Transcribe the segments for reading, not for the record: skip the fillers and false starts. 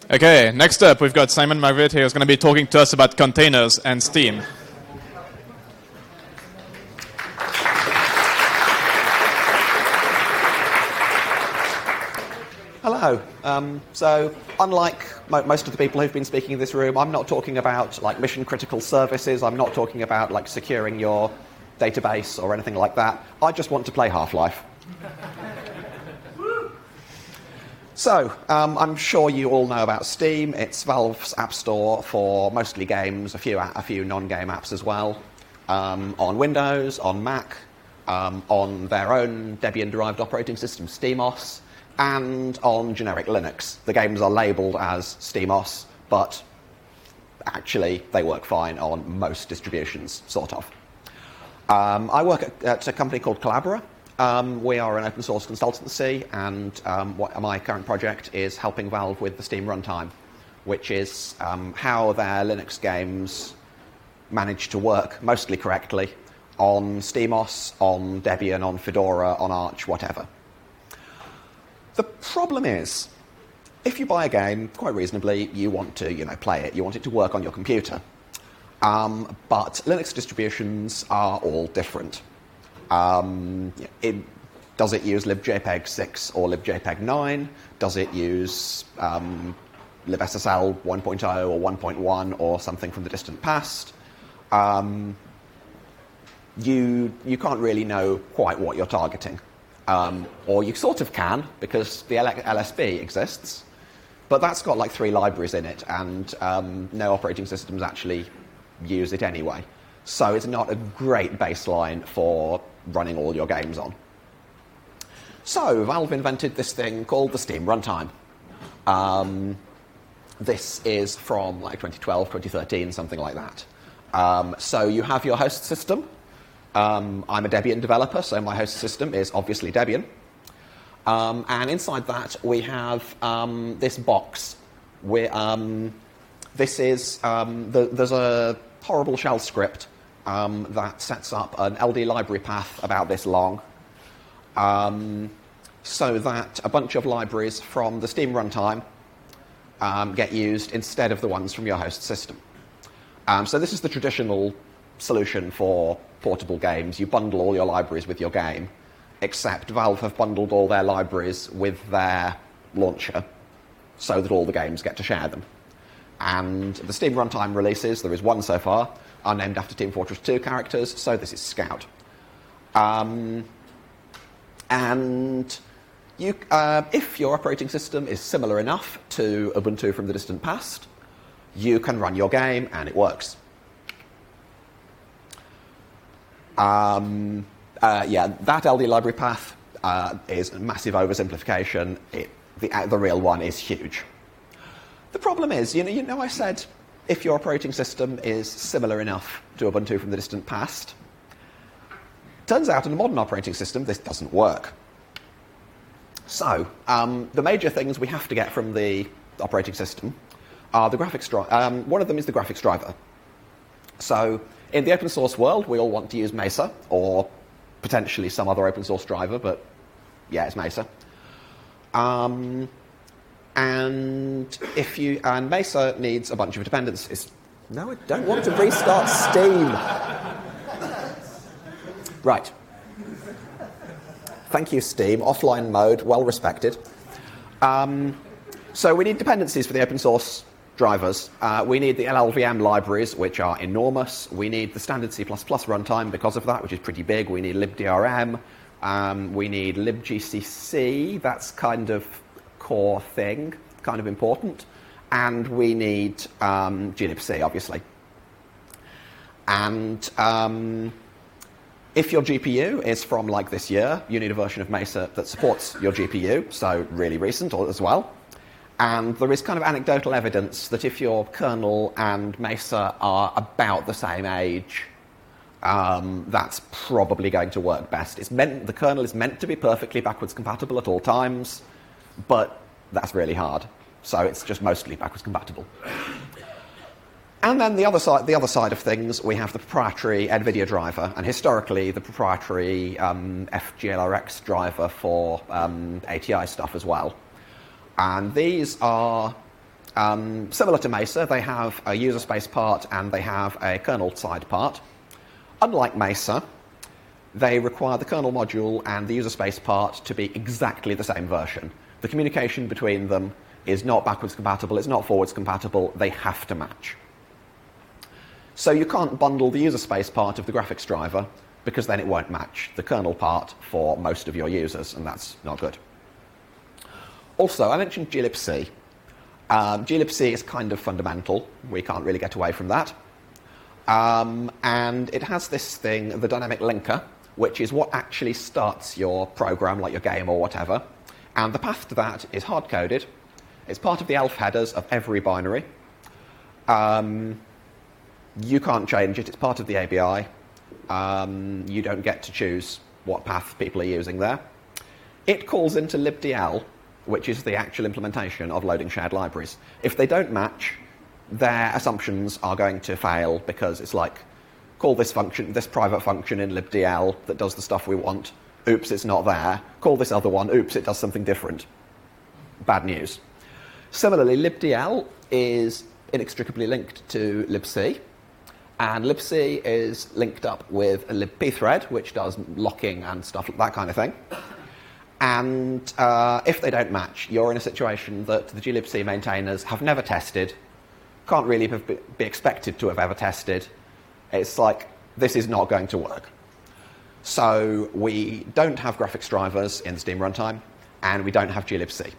Okay, next up we've got Simon Marvitt here who's going to be talking to us about containers and Steam. Hello. So, unlike most of the people who've been speaking in this room, I'm not talking about like mission critical services. I'm not talking about like securing your database or anything like that. I just want to play Half-Life. So, I'm sure you all know about Steam. It's Valve's app store for mostly games, a few non-game apps as well, on Windows, on Mac, on their own Debian-derived operating system, SteamOS, and on generic Linux. The games are labelled as SteamOS, but actually they work fine on most distributions, sort of. I work at a company called Collabora. We are an open source consultancy, and my current project is helping Valve with the Steam runtime, which is how their Linux games manage to work mostly correctly on SteamOS, on Debian, on Fedora, on Arch, whatever. The problem is, if you buy a game, quite reasonably, you want to play it, you want it to work on your computer. But Linux distributions are all different. Does it use libjpeg 6 or libjpeg 9? Does it use libssl 1.0 or 1.1 or something from the distant past? You can't really know quite what you're targeting. Or you sort of can, because the LSB exists, but that's got like 3 libraries in it, and no operating systems actually use it anyway. So it's not a great baseline for running all your games on. So Valve invented this thing called the Steam runtime. This is from like 2012, 2013, something like that. So you have your host system. I'm a Debian developer, so my host system is obviously Debian. And inside that we have this box. There's a horrible shell script that sets up an LD library path about this long, so that a bunch of libraries from the Steam runtime get used instead of the ones from your host system. So this is the traditional solution for portable games. You bundle all your libraries with your game, except Valve have bundled all their libraries with their launcher so that all the games get to share them. And the Steam runtime releases, there is one so far, are named after Team Fortress 2 characters, so this is Scout. And if your operating system is similar enough to Ubuntu from the distant past, you can run your game and it works. That LD library path is a massive oversimplification. The real one is huge. The problem is, I said if your operating system is similar enough to Ubuntu from the distant past. Turns out in a modern operating system, this doesn't work. So, the major things we have to get from the operating system are the graphics driver. One of them is the graphics driver. So, in the open source world, we all want to use Mesa, or potentially some other open source driver, but yeah, it's Mesa. And Mesa needs a bunch of dependencies. No, I don't want to restart Steam. Right. Thank you, Steam. Offline mode, well respected. So we need dependencies for the open source drivers. We need the LLVM libraries, which are enormous. We need the standard C++ runtime because of that, which is pretty big. We need libdrm. We need libgcc. That's kind of core thing, kind of important. And we need glibc, obviously. And if your GPU is from like this year, you need a version of Mesa that supports your GPU, so really recent as well. And there is kind of anecdotal evidence that if your kernel and Mesa are about the same age, that's probably going to work best. The kernel is meant to be perfectly backwards compatible at all times, but that's really hard. So it's just mostly backwards compatible. And then the other side of things, we have the proprietary NVIDIA driver, and historically the proprietary FGLRX driver for ATI stuff as well. And these are Similar to Mesa, they have a user space part and they have a kernel side part. Unlike Mesa, they require the kernel module and the user space part to be exactly the same version. The communication between them is not backwards compatible, it's not forwards compatible, they have to match. So you can't bundle the user space part of the graphics driver because then it won't match the kernel part for most of your users, and that's not good. Also, I mentioned glibc. glibc is kind of fundamental. We can't really get away from that. And it has this thing, the dynamic linker, which is what actually starts your program, like your game or whatever. And the path to that is hard-coded. It's part of the ELF headers of every binary. You can't change it. It's part of the ABI. You don't get to choose what path people are using there. It calls into libdl, which is the actual implementation of loading shared libraries. If they don't match, their assumptions are going to fail because it's like, call this function, this private function in libdl that does the stuff we want. Oops, it's not there. Call this other one. Oops, it does something different. Bad news. Similarly, libdl is inextricably linked to libc, and libc is linked up with a libpthread, which does locking and stuff like that kind of thing. And if they don't match, you're in a situation that the glibc maintainers have never tested, can't really be expected to have ever tested. It's like, this is not going to work. So we don't have graphics drivers in the Steam runtime, and we don't have glibc.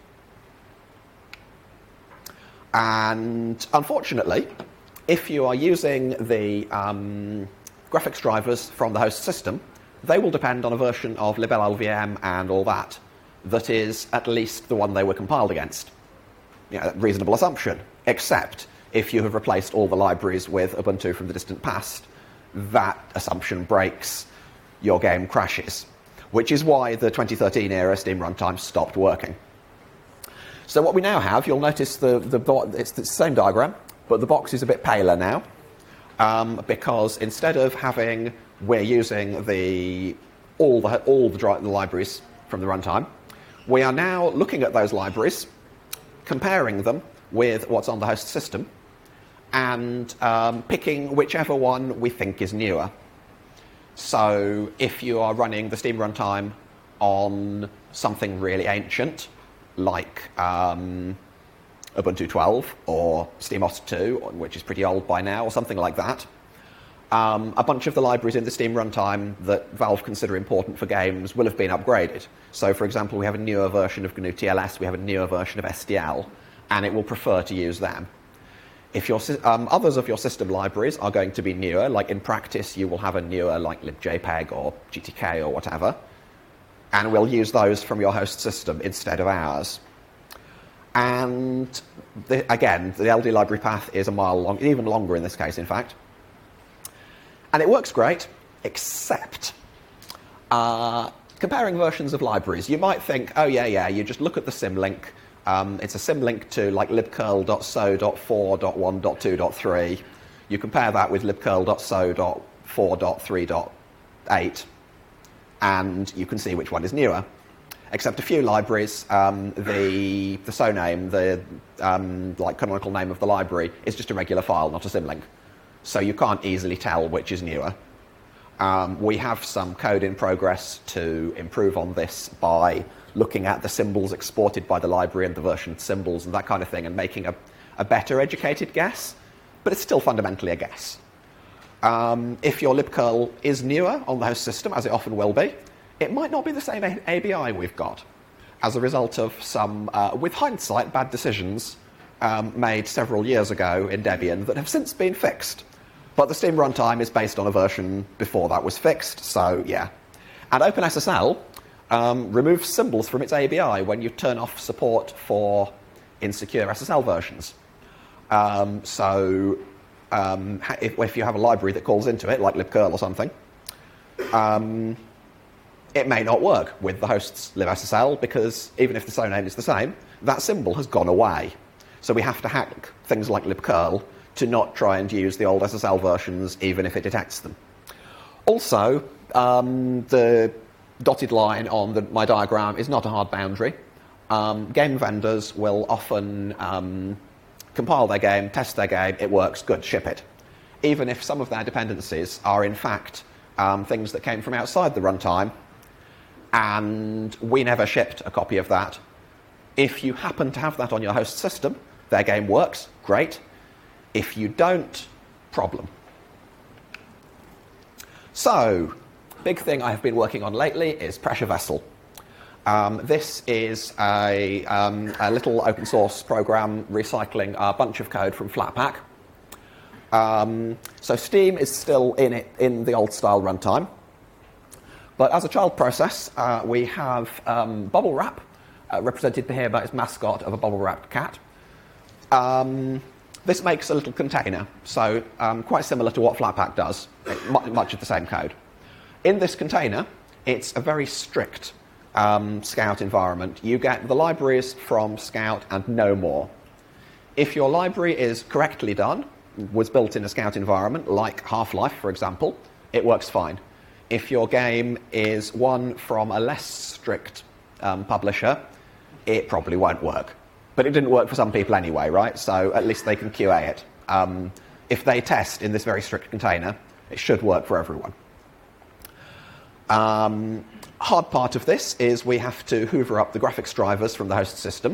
And unfortunately, if you are using the graphics drivers from the host system, they will depend on a version of libllvm and all that that is at least the one they were compiled against. Reasonable assumption, except if you have replaced all the libraries with Ubuntu from the distant past, that assumption breaks, your game crashes, which is why the 2013 era Steam runtime stopped working. So what we now have, you'll notice it's the same diagram, but the box is a bit paler now, because instead of having, we're using all the libraries from the runtime, we are now looking at those libraries, comparing them with what's on the host system, and picking whichever one we think is newer. So if you are running the Steam runtime on something really ancient, like Ubuntu 12 or SteamOS 2, which is pretty old by now, or something like that, a bunch of the libraries in the Steam runtime that Valve consider important for games will have been upgraded. So, for example, we have a newer version of GNU TLS, we have a newer version of SDL, and it will prefer to use them. If others of your system libraries are going to be newer, like in practice you will have a newer like libjpeg or GTK or whatever, and we'll use those from your host system instead of ours. And again, the LD library path is a mile long, even longer in this case, in fact. And it works great, except comparing versions of libraries. You might think, oh yeah, you just look at the symlink. It's a symlink to like libcurl.so.4.1.2.3. You compare that with libcurl.so.4.3.8, and you can see which one is newer. Except a few libraries, the so name, the like canonical name of the library, is just a regular file, not a symlink. So you can't easily tell which is newer. We have some code in progress to improve on this by looking at the symbols exported by the library and the version symbols and that kind of thing, and making a better educated guess, but it's still fundamentally a guess. If your libcurl is newer on the host system, as it often will be, it might not be the same ABI we've got, as a result of some, with hindsight, bad decisions made several years ago in Debian that have since been fixed. But the Steam runtime is based on a version before that was fixed, so yeah. And OpenSSL removes symbols from its ABI when you turn off support for insecure SSL versions. If you have a library that calls into it, like libcurl or something, it may not work with the host's libSSL because even if the so name is the same, that symbol has gone away. So we have to hack things like libcurl to not try and use the old SSL versions even if it detects them. Also, the dotted line on my diagram is not a hard boundary. Game vendors will often compile their game, test their game, it works, good, ship it. Even if some of their dependencies are in fact things that came from outside the runtime, and we never shipped a copy of that. If you happen to have that on your host system, their game works, great. If you don't, problem. So, big thing I have been working on lately is Pressure Vessel. This is a little open source program recycling a bunch of code from Flatpak. So Steam is still in the old style runtime. But as a child process, we have Bubble Wrap, represented here by its mascot of a bubble-wrapped cat. This makes a little container, so quite similar to what Flatpak does, much of the same code. In this container, it's a very strict Scout environment. You get the libraries from Scout and no more. If your library is correctly done, was built in a Scout environment, like Half-Life, for example, it works fine. If your game is one from a less strict publisher, it probably won't work. But it didn't work for some people anyway, right? So at least they can QA it. If they test in this very strict container, it should work for everyone. Hard part of this is we have to hoover up the graphics drivers from the host system.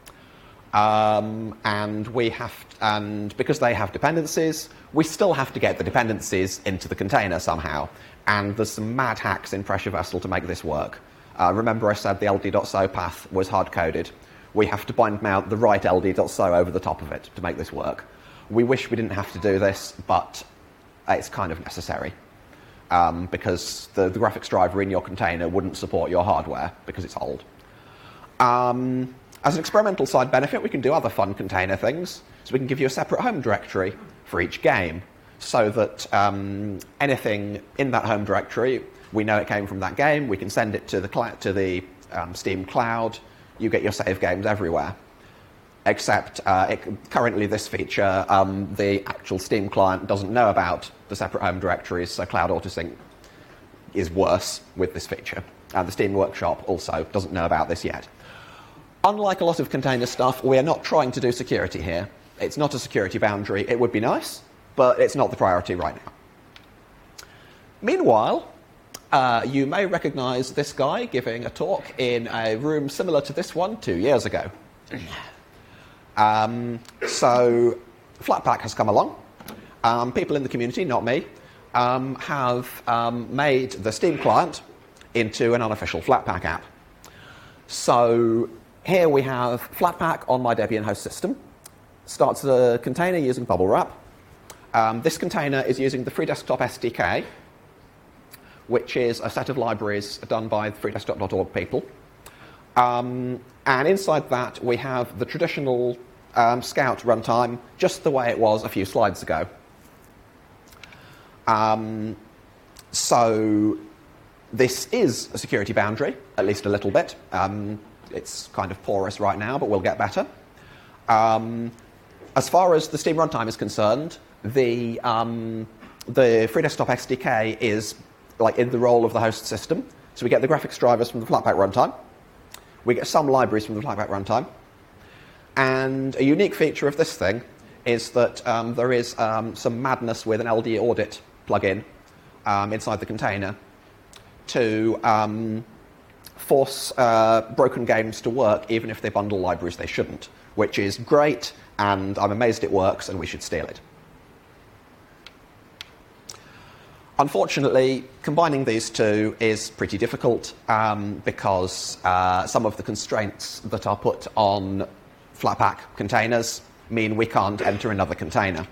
And because they have dependencies, we still have to get the dependencies into the container somehow. And there's some mad hacks in Pressure Vessel to make this work. Remember I said the ld.so path was hard-coded. We have to bind mount the right ld.so over the top of it to make this work. We wish we didn't have to do this, but it's kind of necessary. Because the graphics driver in your container wouldn't support your hardware because it's old. As an experimental side benefit, we can do other fun container things. So we can give you a separate home directory for each game, so that anything in that home directory, we know it came from that game. We can send it to the Steam cloud. You get your save games everywhere. Except currently this feature, the actual Steam client doesn't know about the separate home directories, so Cloud Autosync is worse with this feature. And the Steam Workshop also doesn't know about this yet. Unlike a lot of container stuff, we are not trying to do security here. It's not a security boundary. It would be nice, but it's not the priority right now. Meanwhile, you may recognize this guy giving a talk in a room similar to this one 2 years ago. So Flatpak has come along. People in the community, not me, have made the Steam client into an unofficial Flatpak app. So here we have Flatpak on my Debian host system. Starts the container using Bubble Wrap. This container is using the FreeDesktop SDK, which is a set of libraries done by the freedesktop.org people. And inside that, we have the traditional Scout runtime, just the way it was a few slides ago. So this is a security boundary, at least a little bit. It's kind of porous right now, but we'll get better. As far as the Steam runtime is concerned, the FreeDesktop SDK is like in the role of the host system. So we get the graphics drivers from the Flatpak runtime. We get some libraries from the Flatpak runtime. And a unique feature of this thing is that there is some madness with an LD audit plugin inside the container to force broken games to work even if they bundle libraries they shouldn't, which is great, and I'm amazed it works, and we should steal it. Unfortunately, combining these two is pretty difficult because some of the constraints that are put on Flatpak containers mean we can't enter another container.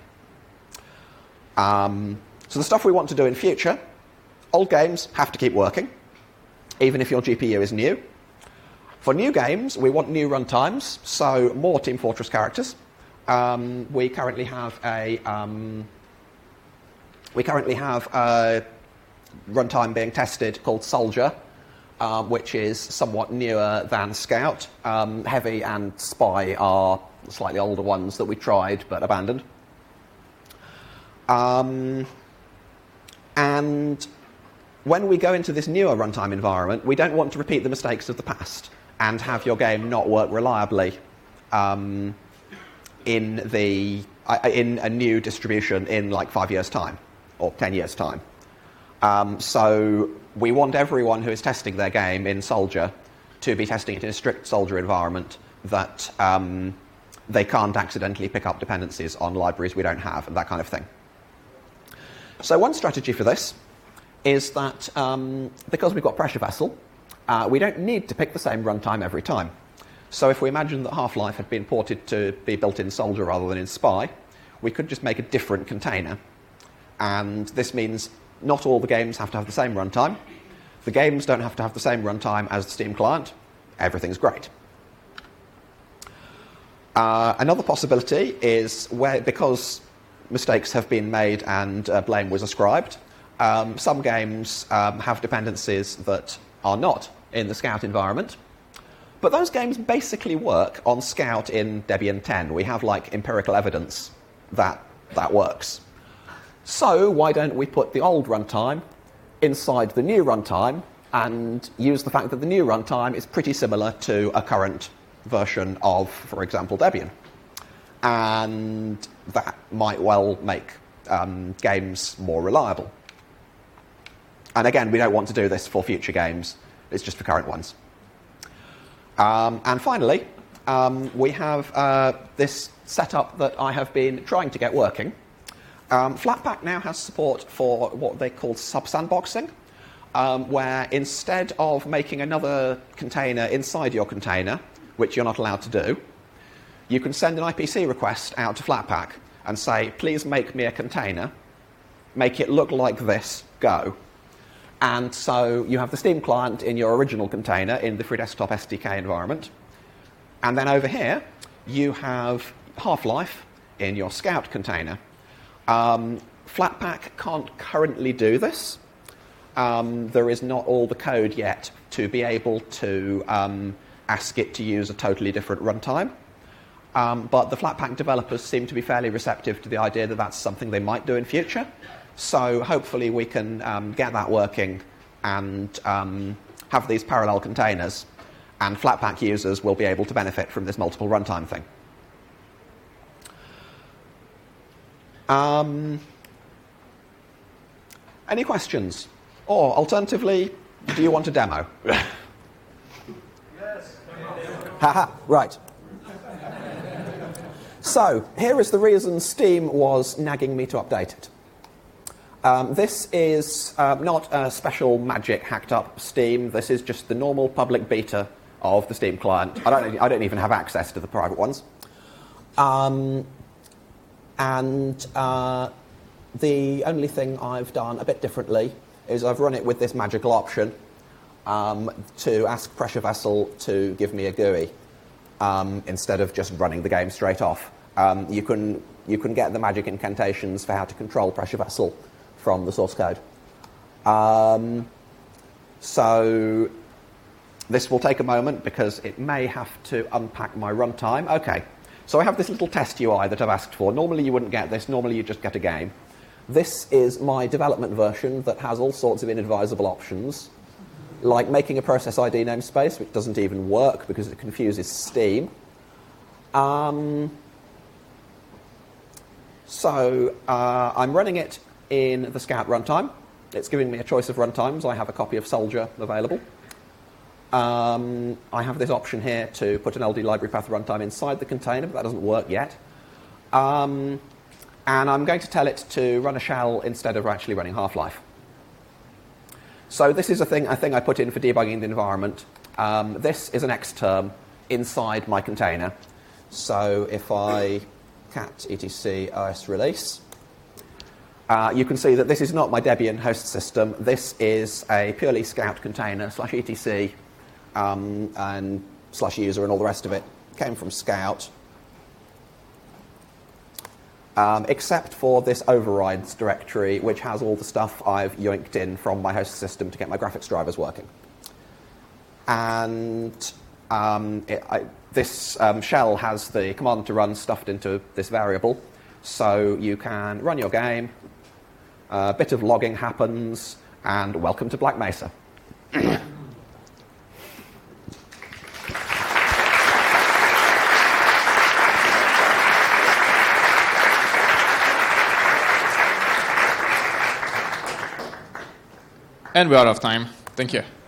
So the stuff we want to do in future, old games have to keep working, even if your GPU is new. For new games, we want new runtimes, so more Team Fortress characters. We currently have a runtime being tested called Soldier, which is somewhat newer than Scout. Heavy and Spy are slightly older ones that we tried but abandoned. And when we go into this newer runtime environment, we don't want to repeat the mistakes of the past and have your game not work reliably in a new distribution in like 5 years' time or 10 years' time. So we want everyone who is testing their game in Soldier to be testing it in a strict Soldier environment that they can't accidentally pick up dependencies on libraries we don't have and that kind of thing. So one strategy for this is that because we've got Pressure Vessel, we don't need to pick the same runtime every time. So if we imagine that Half-Life had been ported to be built in Soldier rather than in Spy, we could just make a different container. And this means not all the games have to have the same runtime. The games don't have to have the same runtime as the Steam client. Everything's great. Another possibility is where, because mistakes have been made and blame was ascribed, some games have dependencies that are not in the Scout environment. But those games basically work on Scout in Debian 10. We have like empirical evidence that that works. So why don't we put the old runtime inside the new runtime and use the fact that the new runtime is pretty similar to a current version of, for example, Debian. And that might well make games more reliable. And again, we don't want to do this for future games. It's just for current ones. And finally, we have this setup that I have been trying to get working. Flatpak now has support for what they call sub-sandboxing, where instead of making another container inside your container, which you're not allowed to do, you can send an IPC request out to Flatpak and say, please make me a container, make it look like this, go. And so you have the Steam client in your original container in the FreeDesktop SDK environment. And then over here, you have Half-Life in your Scout container. Flatpak can't currently do this. There is not all the code yet to be able to ask it to use a totally different runtime. But the Flatpak developers seem to be fairly receptive to the idea that that's something they might do in future. So hopefully we can get that working and have these parallel containers, and Flatpak users will be able to benefit from this multiple runtime thing. Any questions? Or alternatively, do you want a demo? Yes. Haha, right. So, here is the reason Steam was nagging me to update it. This is not a special magic hacked up Steam. This is just the normal public beta of the Steam client. I don't even have access to the private ones. The only thing I've done a bit differently is I've run it with this magical option to ask Pressure Vessel to give me a GUI instead of just running the game straight off. You can get the magic incantations for how to control Pressure Vessel from the source code. So this will take a moment because it may have to unpack my runtime. Okay, so I have this little test UI that I've asked for. Normally you wouldn't get this. Normally you just get a game. This is my development version that has all sorts of inadvisable options, like making a process ID namespace, which doesn't even work because it confuses Steam. I'm running it in the Scout runtime. It's giving me a choice of runtimes. I have a copy of Soldier available. I have this option here to put an LD library path runtime inside the container, but that doesn't work yet. And I'm going to tell it to run a shell instead of actually running Half-Life. So this is a thing I put in for debugging the environment. This is an Xterm inside my container. So if I cat etc os release, you can see that this is not my Debian host system. This is a purely Scout container /etc and /user and all the rest of it. Came from Scout. Except for this overrides directory, which has all the stuff I've yoinked in from my host system to get my graphics drivers working. And this shell has the command to run stuffed into this variable, so you can run your game, a bit of logging happens, and welcome to Black Mesa. And we're out of time. Thank you.